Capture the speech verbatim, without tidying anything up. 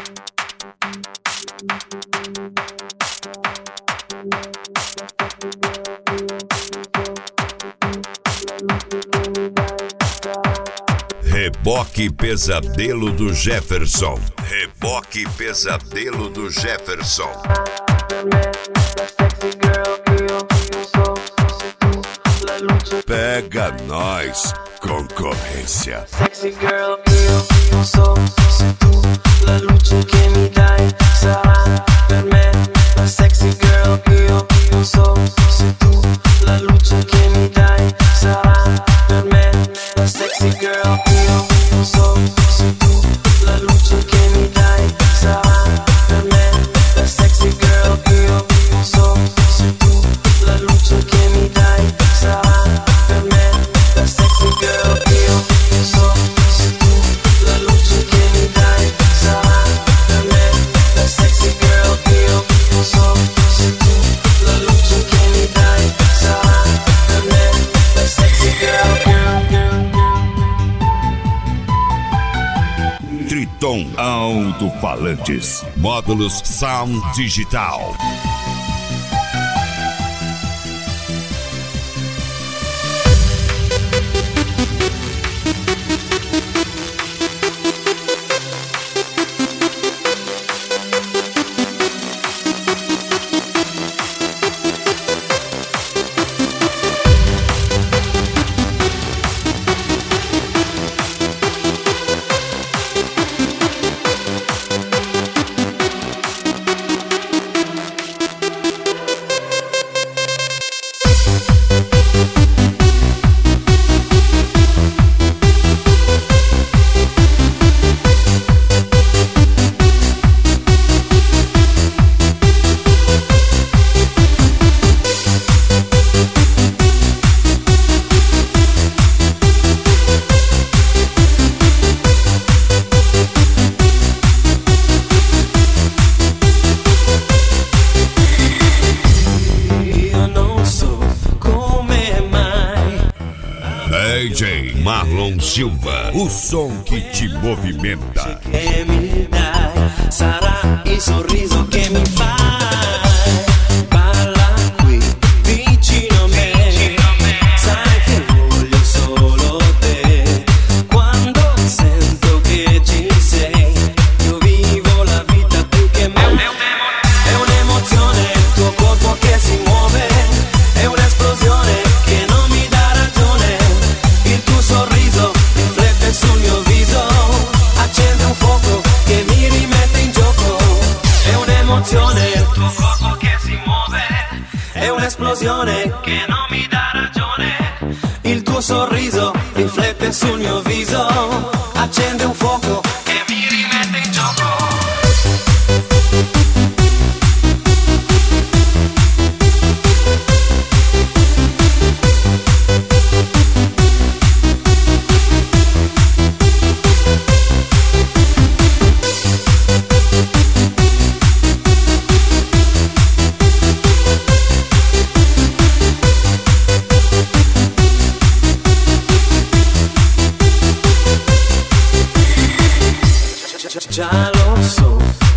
Reboque Pesadelo do Jefferson. Reboque Pesadelo do Jefferson. Pega nós, concorrência. Sexy girl, io, io so se tu la luce che mi dai sarà per me. La sexy girl, io, io so se tu la luce che mi dai sarà per me. La sexy girl, io, io so se tu la luce che mi dai sarà per me. La sexy girl, io, io so se tu la luce che mi dai sarà per me. La sexy girl, io, io so se tu la luce che mi dai sarà per me. La sexy girl, io, io so se tu la luce che mi dai sarà per me. La sexy girl, girl, girl, girl. Triton Alto-Falantes. Módulos Sound Digital. D J Marlon Silva, o som che ti movimenta. Che mi dai sarà il sorriso che mi fai. Balla qui vicino a me, sai che voglio solo te. Quando sento che ci sei, io vivo la vita più che me. È un'emozione il tuo corpo che si muove, è un'esplosione che non mi dà ragione. Il tuo sorriso riflette sul mio viso, accende un fuoco che mi rimette in gioco. È un'emozione il tuo corpo che si muove, è un'esplosione che non mi dà ragione. Il tuo sorriso riflette sul mio viso, accende un fuoco che mi rimette in gioco. Già lo so